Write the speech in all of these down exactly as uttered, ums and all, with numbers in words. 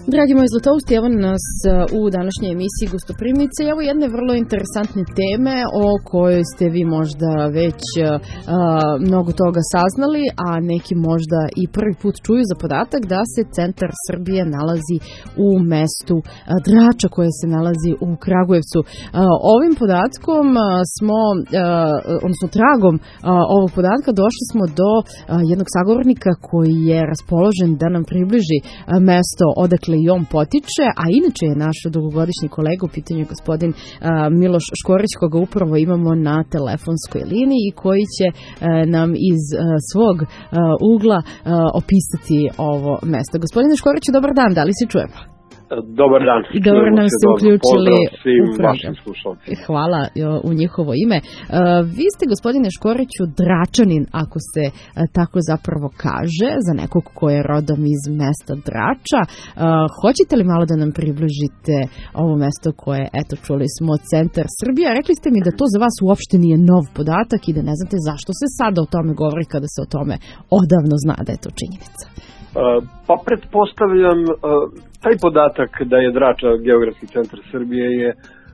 Dragi moji zlatousti, evo nas u današnjoj emisiji Gostoprimnice. Evo jedne vrlo interesantne teme o kojoj ste vi možda već a, mnogo toga saznali, a neki možda i prvi put čuju za podatak da se centar Srbije nalazi u mestu Drača koje se nalazi u Kragujevcu. A, ovim podatkom smo, a, odnosno tragom a, ovog podatka došli smo do a, jednog sagovornika koji je raspoložen da nam približi a, mesto odakle i on potiče, a inače je naš dugogodišnji kolega, u pitanju je gospodin uh, Miloš Škorić, koga upravo imamo na telefonskoj liniji i koji će uh, nam iz uh, svog uh, ugla uh, opisati ovo mesto. Gospodine Škoriću, dobar dan, da li se čujemo? Dobar dan. I dobro nam se uključili svim u program. Vašim slušalcima. Hvala u njihovo ime. Vi ste, gospodine Škoriću, Dračanin, ako se tako zapravo kaže, za nekog ko je rodom iz mesta Drača. Hoćete li malo da nam približite ovo mesto koje, eto, čuli smo, centar Srbije? Rekli ste mi da to za vas uopšte nije nov podatak i da ne znate zašto se sada o tome govori kada se o tome odavno zna da je to činjenica. Pa pretpostavljam, taj podatak da je Drača geografski centar Srbije je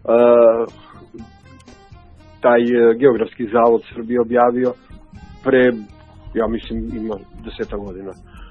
taj geografski zavod Srbije objavio pre, ja mislim, ima deseta godina.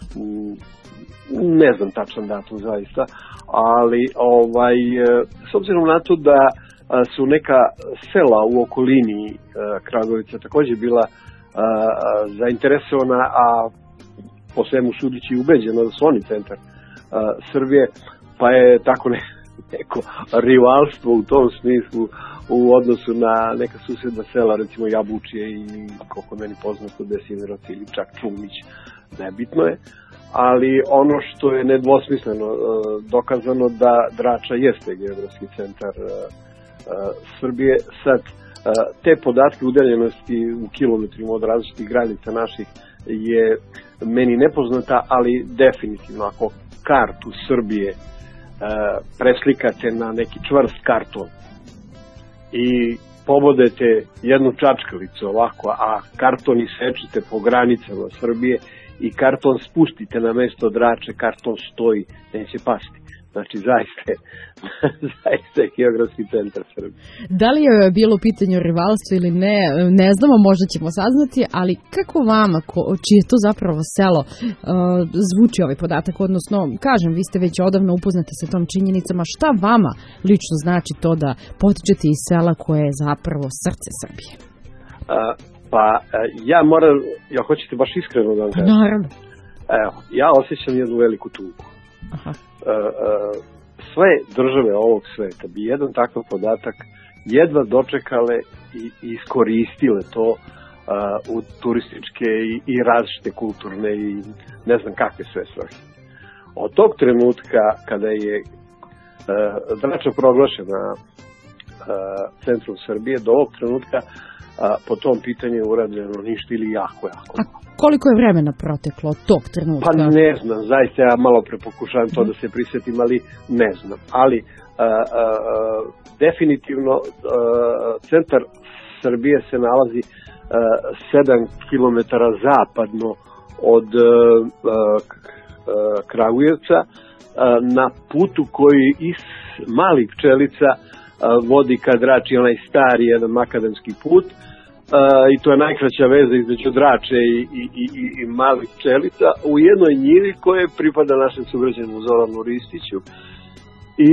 Ne znam tačan datum zaista, ali ovaj, s obzirom na to da su neka sela u okolini Kragujevca također bila zainteresovana, a po svemu sudići ubeđeno da su oni centar uh, Srbije, pa je tako ne, neko rivalstvo u tom smislu u odnosu na neka susjedna sela, recimo Jabučije i koliko meni poznato Desimirovac ili čak Čumić, nebitno je, ali ono što je nedvosmisleno uh, dokazano da Drača jeste geografski centar uh, uh, Srbije. Sad, uh, te podatke udaljenosti u kilometrima od različitih granica naših je meni nepoznata, ali definitivno ako kartu Srbije e, preslikate na neki čvrst karton i pobodete jednu čačkalicu ovako, a karton isečite po granicama Srbije i karton spustite na mesto Drače, karton stoji, neće pasti. Znači, zaista je, zaista je geografski centar Srbije. Da li je bilo pitanje rivalstva ili ne, ne znamo, možda ćemo saznati, ali kako vama, ko, čije je to zapravo selo, uh, zvuči ovaj podatak? Odnosno, kažem, vi ste već odavno upoznati sa tom činjenicama. Šta vama lično znači to da potičete iz sela koje je zapravo srce Srbije? Uh, pa, uh, ja moram, ja hoćete baš iskreno da vam kažem? Naravno. Evo, ja osjećam jednu veliku tugu. Aha. Uh, uh, sve države ovog sveta bi jedan takav podatak jedva dočekale i, i iskoristile to uh, u turističke i, i različite kulturne i ne znam kakve sve svrhe. Od tog trenutka kada je uh, Drača proglašena uh, centrom Srbije, do ovog trenutka uh, po tom pitanju je urađeno ništa ili jako, jako. A koliko je vremena proteklo od tog trenutka? Pa ne znam, zaista ja malo prepokušavam to da se prisjetim, ali ne znam. Ali uh, uh, definitivno uh, centar Srbije se nalazi uh, sedam kilometara zapadno od uh, uh, Kragujevca uh, na putu koji iz Malih Pčelica uh, vodi ka Drači, onaj stari jedan makadamski put. Uh, i to je najkraća veza između Drače i, i, i, i Malih Pčelica u jednoj njivi koje pripada našem sugrađanu Zoranu Ristiću i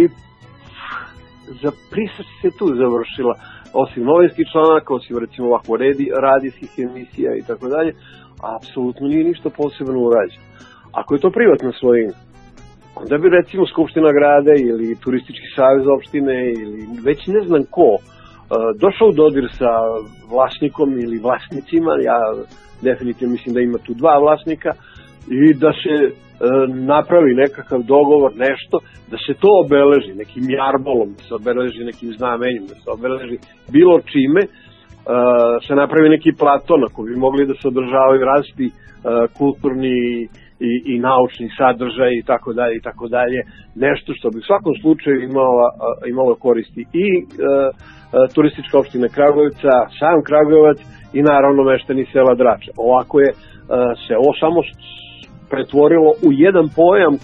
za prisać se tu završila, osim novinskih članaka, osim recimo ovako redi, radijskih emisija i tako dalje, apsolutno nije ništa posebno urađeno. Ako je to privatna svojina, onda bi recimo Skupština grada ili Turistički savez opštine ili već ne znam ko došao u dodir sa vlasnikom ili vlasnicima, ja definitivno mislim da ima tu dva vlasnika, i da se e, napravi nekakav dogovor, nešto, da se to obeleži nekim jarbolom, da se obeleži nekim znamenjem, da se obeleži bilo čime, e, se napravi neki plato na koji bi mogli da se održavaju različiti e, kulturni i, i naučni sadržaj i tako dalje i tako dalje, nešto što bi u svakom slučaju imalo, imalo koristi i e, turistička opština Kragujevca, sam Kragujevac i naravno meštani sela Drača. Ovako je se ovo samo pretvorilo u jedan pojam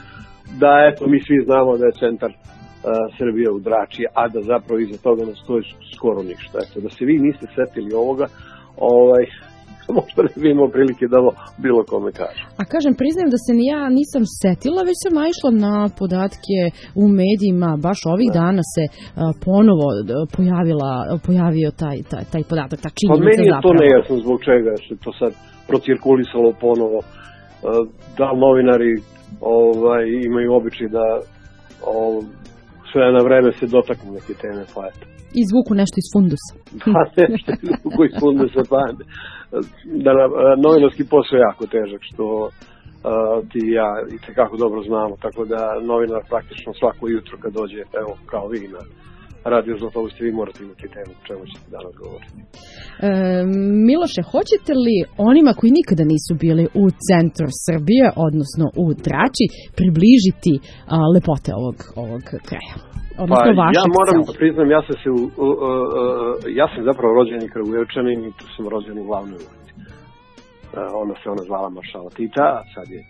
da eto mi svi znamo da je centar uh, Srbije u Drači, a da zapravo iza toga ne stoji skoro ništa. Eto, da se vi niste setili ovoga, ovaj, možda ne bi imao prilike da ovo bilo kome kaže. A kažem, priznajem da se ni ja nisam setila, već sam naišla na podatke u medijima, baš ovih da. dana se uh, ponovo pojavila, pojavio taj, taj, taj podatak, ta činjenica zapravo. Pa meni je to nejasno zbog čega se to sad procirkulisalo ponovo. Uh, da novinari ovaj, imaju običaj da ovaj, sve na vreme se dotaknu neke teme, pa eto. Izvuku nešto iz fundusa. Pa nešto izvuku iz fundusa, pa da na, novinarski posao je jako težak, što uh, ti i ja i tekako dobro znamo, tako da novinar praktično svako jutro kad dođe, evo, kao vi na Radio Zlatovo, ste vi morate imati temu o čemu ćete danas govoriti. E, Miloše, hoćete li onima koji nikada nisu bili u centru Srbije, odnosno u Drači, približiti a, lepote ovog, ovog kraja? Odnosno pa ja moram da priznam, ja sam se u, u, u, u, ja sam zapravo rođeni Kragujevčanin i tu sam rođen u Glavnoj ulici. Uh, ona se ona zvala Maršala Tita, a sad je,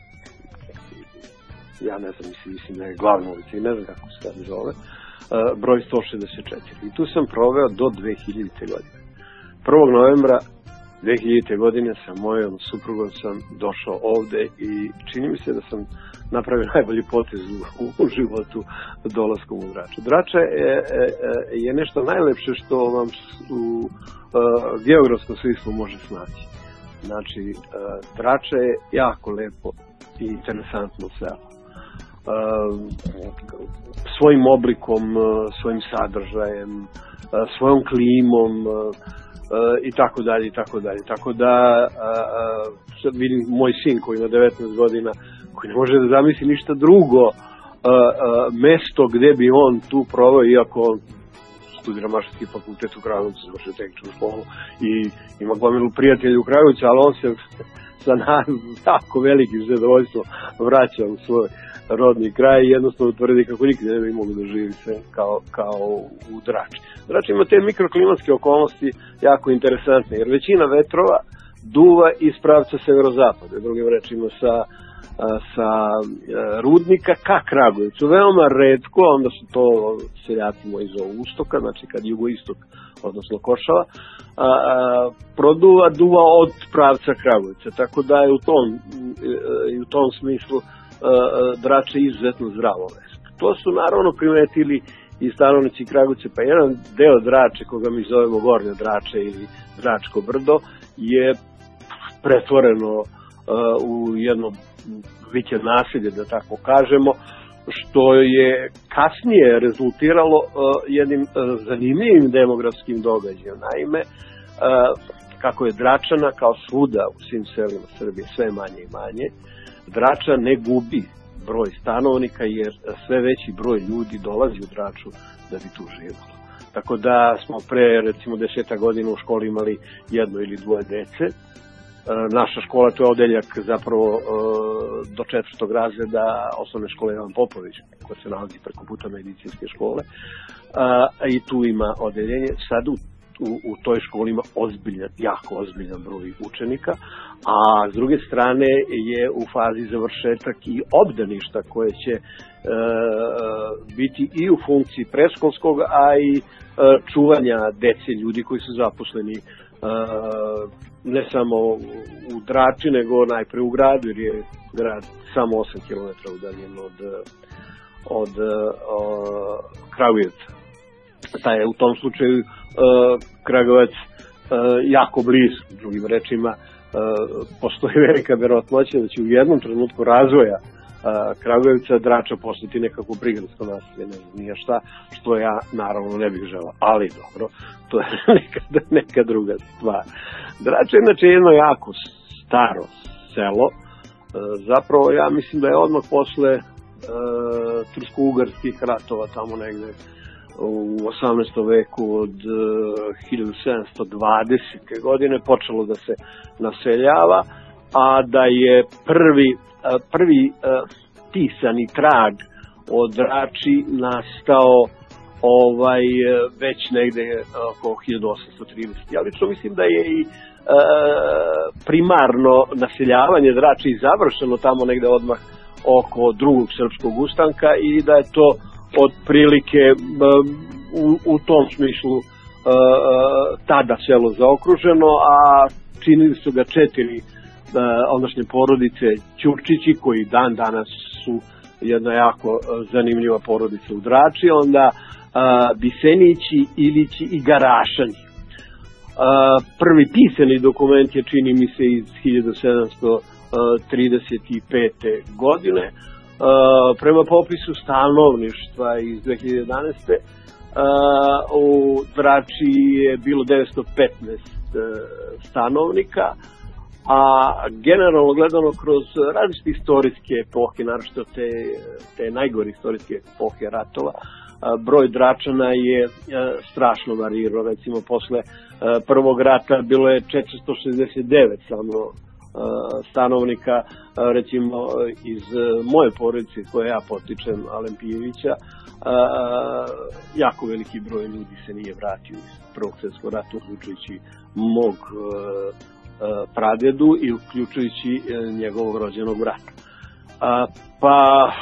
ja ne znam, mislim, mislim da je Glavna ulica i ne znam kako se sad zove, uh, broj sto šezdeset četiri. I tu sam proveo do dve hiljadite. godine. prvog novembra dve hiljadite. godine sa mojom suprugom sam došao ovde i čini mi se da sam napravio najbolji potez u, u životu dolaskom u Draču. Drača je, je nešto najlepše što vam u uh, geografskom smislu može snaći. Znači, uh, Drača je jako lepo i interesantno selo. Uh, svojim oblikom, uh, svojim sadržajem, uh, svojom klimom, uh, i tako dalje, i tako dalje. Tako da, uh, sad vidim moj sin koji ima devetnaest godina, koji ne može da zamisli ništa drugo uh, uh, mesto gde bi on tu proveo, iako on studira Mašinski fakultet u Kragujevcu, završio tehničku školu i ima gomilu prijatelja u Kragujevcu, ali on se sa tako velikim zadovoljstvom vraća u svoj rodni kraj i jednostavno tvrdi kako nikada ne bi mogli da živi se kao, kao u Drači. Drači ima te mikroklimatske okolnosti jako interesantne, jer većina vetrova duva iz pravca severozapada, drugim rečima sa, sa Rudnika ka Kragujevcu. Veoma retko, onda su to seljaci moji zovu ustoka, znači kad jugoistok, odnosno Košava, a, a, produva duva od pravca Kragujevca, tako da je u tom, i u tom smislu Drača je izuzetno zdravo mesto. To su naravno primetili i stanovnici Kragujevca, pa jedan deo Drače, koga mi zovemo Gornja Drača ili Dračko brdo, je pretvoreno uh, u jedno vikend naselje, da tako kažemo, što je kasnije rezultiralo uh, jednim uh, zanimljivim demografskim događajem. Naime, uh, kako je Dračana kao svuda u svim selima Srbije sve manje i manje, Drača ne gubi broj stanovnika jer sve veći broj ljudi dolazi u Draču da bi tu živjelo. Tako da smo pre recimo desetak godina u školi imali jedno ili dvoje dece. E, naša škola, to je odeljak zapravo e, do četvrtog razreda osnovne škole Ivan Popović, koja se nalazi preko puta medicinske škole. E, I tu ima odeljenje. Sad u U, u toj školi ima ozbiljan, jako ozbiljan broj učenika, a s druge strane je u fazi završetak i obdaništa koje će e, biti i u funkciji predškolskog, a i e, čuvanja dece ljudi koji su zaposleni e, ne samo u Drači, nego najpre u gradu, jer je grad samo osam kilometara udaljen od, od, od Kragujevca. Ta je u tom slučaju uh, Kragujevac uh, jako blizu, drugim rečima uh, postoji velika verovatnoća da će u jednom trenutku razvoja uh, Kragujevca Drača postati nekako prigradsko naselje, ne znam nije šta, što ja naravno ne bih želao, ali dobro, to je neka, neka druga stvar. Drača je inače jedno jako staro selo, uh, zapravo ja mislim da je odmah posle uh, tursko-ugarskih ratova tamo negde u osamnaestom veku od uh, hiljadu sedamsto dvadesete. godine počelo da se naseljava, a da je prvi, uh, prvi uh, pisani trag o Drači nastao ovaj, već negde oko hiljadu osamsto tridesete. Ja lično mislim da je i uh, primarno naseljavanje Drači završeno tamo negde odmah oko drugog srpskog ustanka i da je to otprilike u, u tom smislu tada selo zaokruženo, a činili su ga četiri ondašnje porodice Ćurčići, koji dan danas su jedna jako zanimljiva porodica u Drači, onda Bisenići, Ilići i Garašanji. Prvi pisani dokument je, čini mi se, iz hiljadu sedamsto trideset pete. godine. Prema popisu stanovništva iz dve hiljade jedanaeste. u Drači je bilo devetsto petnaest stanovnika, a generalno gledano kroz različite istorijske epohe, naročito te, te najgore istorijske epohe ratova, broj Dračana je strašno varirao. Recimo, posle prvog rata bilo je četiristo šezdeset devet samo stanovnika, recimo iz moje porodice koje ja potičem, Alempijevića, jako veliki broj ljudi se nije vratio iz prvog svjetskog rata, uključujući mog pradjedu i uključujući njegovog rođenog brata. Pa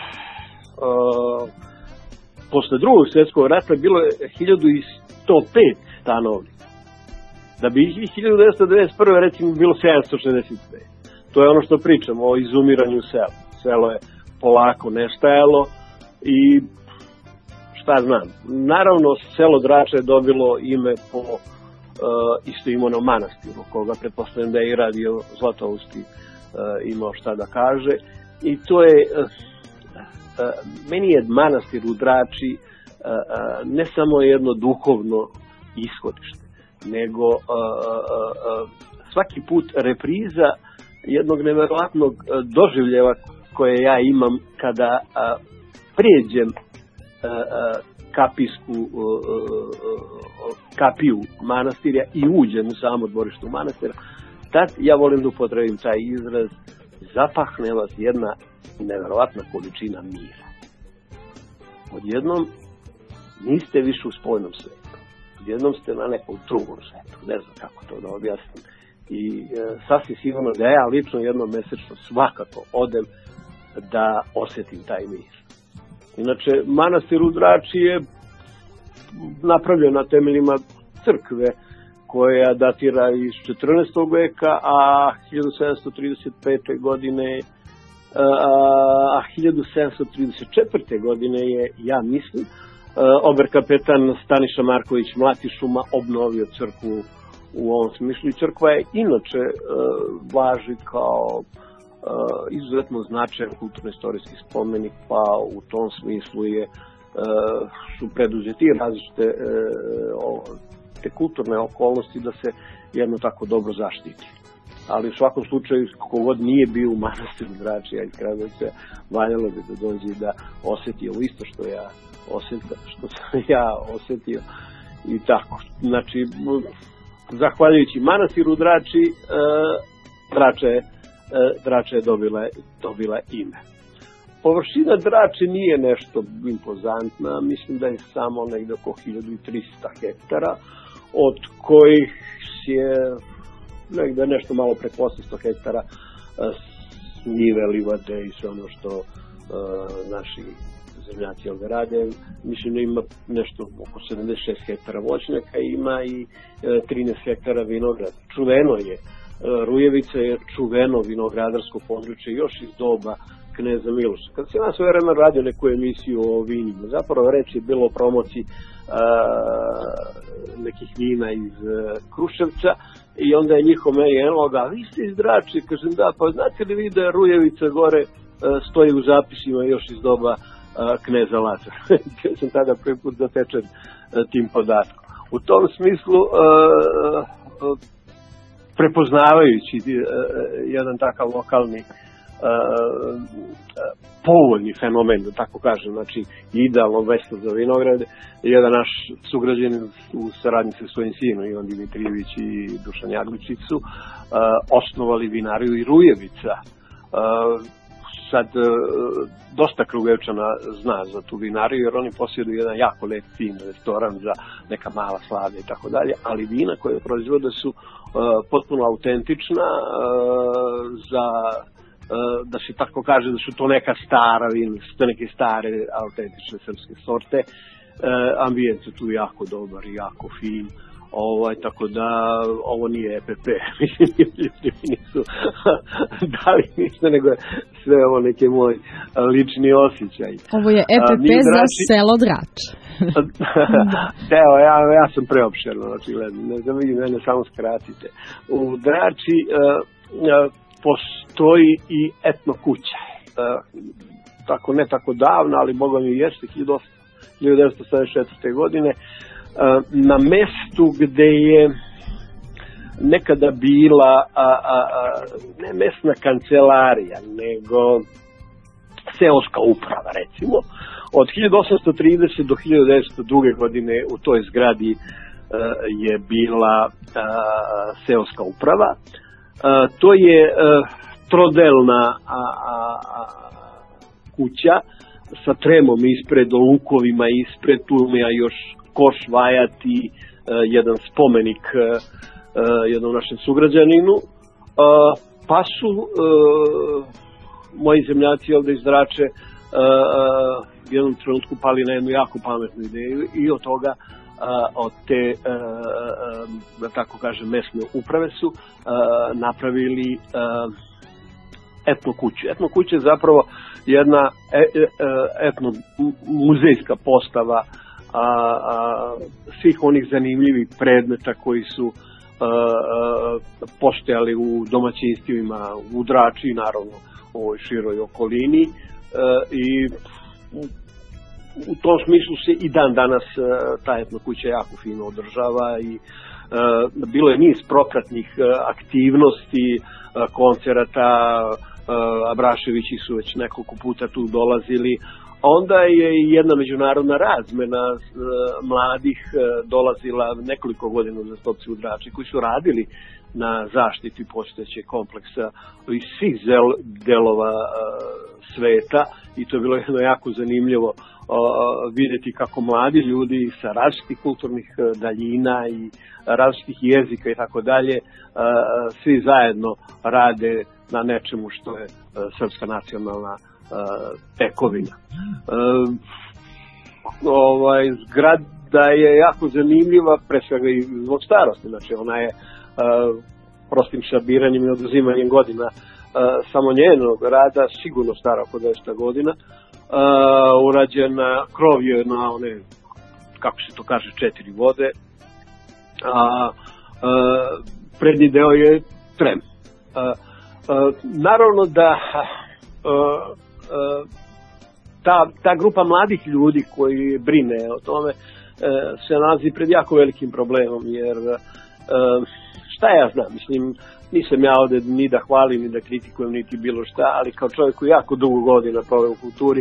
posle drugog svjetskog rata bilo je hiljadu sto pet stanovnika. Da bi ih hiljadu devetsto devedeset prve. recimo bilo sedamsto šezdeset pet. To je ono što pričamo o izumiranju sela. Selo je polako nestajalo i šta znam. Naravno, selo Drača je dobilo ime po uh, isto imenom manastiru, koga pretpostavljam da je i radio Zlatousti uh, imao šta da kaže. I to je, uh, uh, meni je manastir u Drači uh, uh, ne samo jedno duhovno ishodište, nego uh, uh, svaki put repriza jednog neverovatnog uh, doživljeva koje ja imam kada uh, prijeđem uh, uh, kapijsku uh, uh, kapiju manastirja i uđem u samo dvorište manastira. Tad ja volim da upotrebim taj izraz, zapahne vas jedna neverovatna količina mira. Odjednom niste više u spoljnom svetu. Jednom ste na nekom drugom svetu, ne znam kako to da objasnim. I e, sasvim sigurno da ja lično jednom mesečno svakako odem da osjetim taj mir. Inače, manastir u Drači je napravljen na temeljima crkve koja datira iz četrnaestog veka, a hiljadu sedamsto trideset pete. godine a hiljadu sedamsto trideset četvrte. godine je, ja mislim, oberkapetan Staniša Marković Mlatišuma obnovio crkvu u ovom smislu. I crkva je inače važi kao izuzetno značajan kulturno-istorijski spomenik, pa u tom smislu je su preduzeti različite te kulturne okolnosti da se jedno tako dobro zaštiti. Ali u svakom slučaju, kogod nije bio u manastiru Drači, a iz Kragujevca, valjalo bi da dođe da osjeti ovo isto što ja osjetio, što sam ja osjetio i tako. Znači, zahvaljujući manastiru Drači, Drača je, Drača je dobila, dobila ime. Površina Drače nije nešto impozantna, mislim da je samo negdje oko hiljadu trista hektara, od kojih je negdje nešto malo preko osamsto hektara njive, livade i sve ono što uh, naši zemljaci ovdje rade. Mislim da ima nešto oko sedamdeset šest hektara voćnjaka, ima i uh, trinaest hektara vinograda. Čuveno je, uh, Rujevica je čuveno vinogradarsko područje još iz doba kneza Miloša. Kad se nas vreme radio neku emisiju o vinima, zapravo reč je bilo o promociji uh, nekih vina iz uh, Kruševca, i onda je njihov meni enoga, vi ste iz Drače, kažem da, pa znate li vi da je Rujevica gore uh, stoji u zapisima još iz doba uh, kneza Lazara. Ja sam tada prvi put zatečen uh, tim podatkom. U tom smislu uh, uh, prepoznavajući uh, jedan takav lokalni Uh, povoljni fenomen, da tako kažem, znači idealno mesto za vinograde. Jedan naš sugrađanin u saradnji sa svojim sinom, Ivan Dimitrijević i Dušan Jagličić, su uh, osnovali vinariju i Rujevica. Uh, sad uh, dosta Krugujevčana zna za tu vinariju, jer oni posjeduju jedan jako lep fin restoran za neka mala slavlja i tako dalje, ali vina koje proizvode su uh, potpuno autentična uh, za da se tako kaže da su to neka stara vina, da su to neke stare autentične srpske sorte. Ambijent je tu jako dobar i jako fin. Ovaj, tako da ovo nije E P P, mislim, ljudi nisu dali ništa, nego sve ovo neke moj lični osjećaj. Ovo je E P P A, za drači... selo Drač. Evo, ja, ja sam preopšerno, očigledno, ne znam, vi mene samo skratite. U Drači uh, uh, postoji i etno kuća. Uh, tako, ne tako davno, ali boga mi jeste, hiljadu devetsto sedamdeset četvrte. godine, na mestu gde je nekada bila a, a, a, ne mesna kancelarija, nego seoska uprava, recimo. Od hiljadu osamsto tridesete do hiljadu devetsto druge. godine u toj zgradi a, je bila a, seoska uprava. A, to je a, trodelna a, a, a, kuća sa tremom ispred, o lukovima ispred, tu ima još koš vajati, uh, jedan spomenik uh, jednom našem sugrađaninu, uh, pa su uh, moji zemljaci ovde iz Drače uh, uh, u jednom trenutku pali na jednu jako pametnu ideju i od toga, uh, od te, uh, uh, da tako kažem, mesne uprave su uh, napravili uh, etno kuću. Etno kuća je zapravo jedna e, e, etno muzejska postava A, a, svih onih zanimljivih predmeta koji su a, a, postojali u domaćinstvima u Drači, naravno u ovoj široj okolini, a, i u, u tom smislu se i dan danas a, ta etno kuća jako fino održava i a, bilo je niz propratnih a, aktivnosti, a, koncerata, a, Abraševići su već nekoliko puta tu dolazili. Onda je i jedna međunarodna razmena uh, mladih uh, dolazila nekoliko godina za stopci u Drači koji su radili na zaštiti postojećeg kompleksa iz svih zel, delova uh, sveta i to je bilo jedno jako zanimljivo uh, vidjeti kako mladi ljudi sa različitih kulturnih uh, daljina i različitih jezika i tako dalje svi zajedno rade na nečemu što je uh, srpska nacionalna tekovina. Uh, ovaj, zgrada je jako zanimljiva, pre svega i zbog starosti, znači ona je uh, prostim sabiranjem i oduzimanjem godina uh, samo njenog rada sigurno stara oko deset godina. Uh, urađena krov je na one, kako se to kaže, četiri vode, a uh, prednji deo je trem. Uh, uh, naravno da uh, Ta, ta grupa mladih ljudi koji brine o tome se nalazi pred jako velikim problemom, jer šta ja znam, mislim, nisam ja ovde ni da hvalim, ni da kritikujem, niti bilo šta, ali kao čovjek koji jako dugo godina proveo u kulturi,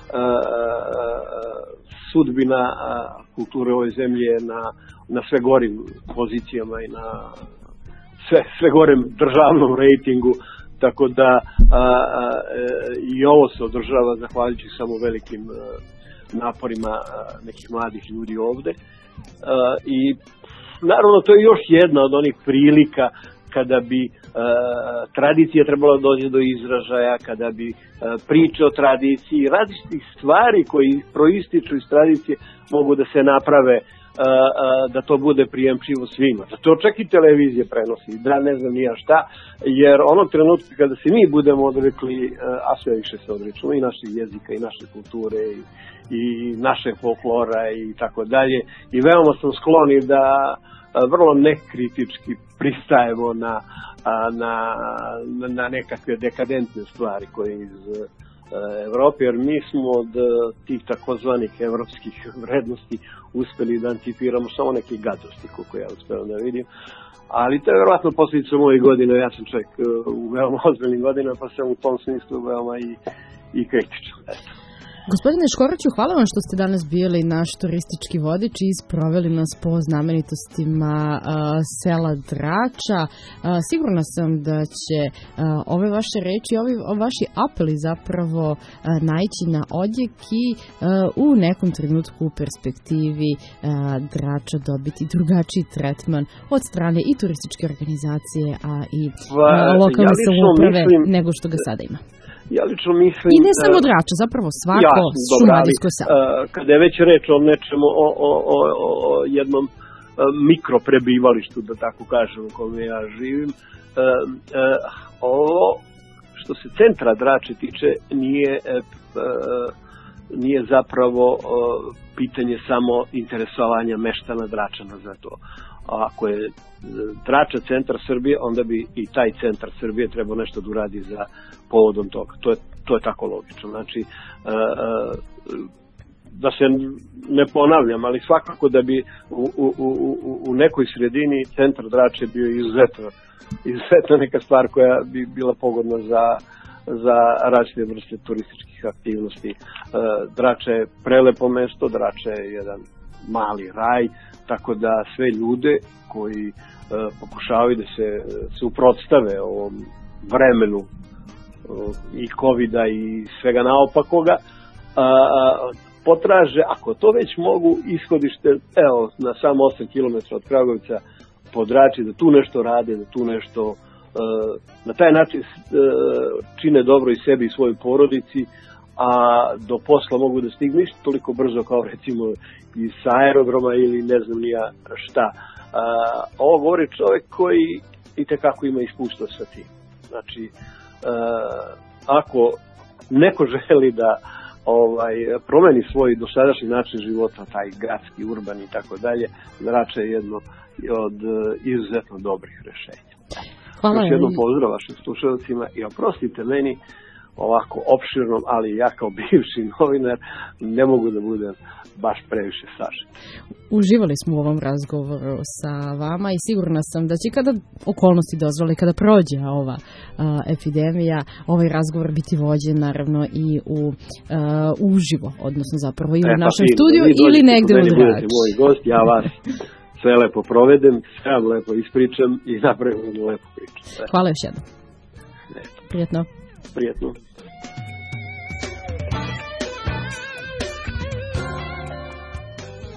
sudbina kulture ove zemlje je na, na sve gorim pozicijama i na sve, sve gorem državnom rejtingu. Tako da a, a, i ovo se održava zahvaljujući samo velikim a, naporima a, nekih mladih ljudi ovde. A, I naravno to je još jedna od onih prilika kada bi a, tradicija trebala dođe do izražaja, kada bi a, priče o tradiciji, različitih stvari koji proističu iz tradicije mogu da se naprave, a, a, da to bude prijemčivo svima. Zato čak i televizije prenosi, da ne znam nija šta, jer onog trenutka kada se mi budemo odrekli, a sve više se odričemo i našeg jezika i naše kulture i, i naše folklora i tako dalje, i veoma sam skloni da vrlo nekritički pristajemo na, na, na nekakve dekadentne stvari koje iz Evrope, jer mi smo od tih takozvanih evropskih vrednosti uspeli da anticipiramo samo neke gadosti, koliko ja uspeo da vidim. Ali to je vjerovatno posljedica mojih godina, ja sam čovjek u veoma ozbiljnim godinama, pa sam u tom smislu veoma i, i kritičan. Eto. Gospodine Škoriću, hvala vam što ste danas bili naš turistički vodič i isproveli nas po znamenitostima uh, sela Drača. Uh, sigurna sam da će uh, ove vaše reči, ovi vaši apeli zapravo uh, naići na odjek i uh, u nekom trenutku u perspektivi uh, Drača dobiti drugačiji tretman od strane i turističke organizacije, a i uh, lokalne ja samouprave mislim, nego što ga sada ima. Ja lično mislim... I ne samo Drača, zapravo svako šumadijsko selo. Kada je već reč o nečemu, o, o, o, o jednom mikro prebivalištu, da tako kažem, u kome ja živim, ovo što se centra Drače tiče nije, nije zapravo pitanje samo interesovanja meštana Dračana za to. Ako je Drača centar Srbije, onda bi i taj centar Srbije trebao nešto da uradi za povodom toga. To je, to je tako logično. Znači, da se ne ponavljam, ali svakako da bi u, u, u, u nekoj sredini centar Drače bio izuzetno, izuzetno neka stvar koja bi bila pogodna za, za različite vrste turističkih aktivnosti. Drača je prelepo mesto, Drača je jedan mali raj, tako da sve ljude koji e, pokušavaju da se suprotstave ovom vremenu e, i kovida i svega naopakoga, a, a, potraže, ako to već mogu, ishodište, evo, na samo osam kilometara od Kragujevca po Drači, da tu nešto rade, da tu nešto e, na taj način e, čine dobro i sebi i svojoj porodici, a do posla mogu da stignu isto toliko brzo kao recimo iz aerodroma ili ne znam nija šta. A, ovo govori čovjek koji itekako ima iskustvo sa tim. Znači, a, ako neko želi da ovaj promeni svoj dosadašnji način života, taj gradski, urbani i tako dalje, Drača je jedno od izuzetno dobrih rešenja. Hvala. Još jednom pozdrav vašim slušalcima i oprostite meni ovako opširnom, ali ja kao bivši novinar ne mogu da budem baš previše sažet. Uživali smo u ovom razgovoru sa vama i sigurna sam da će kada okolnosti dozvole, kada prođe ova uh, epidemija, ovaj razgovor biti vođen naravno i u uh, uživo, odnosno zapravo i u e, našem pa studiju ili negde u Drači. Moj gost, ja vas sve lepo provedem, sve vam lepo ispričam i napravim lepo priču. Hvala još jednom. Prijetno. Prijetno.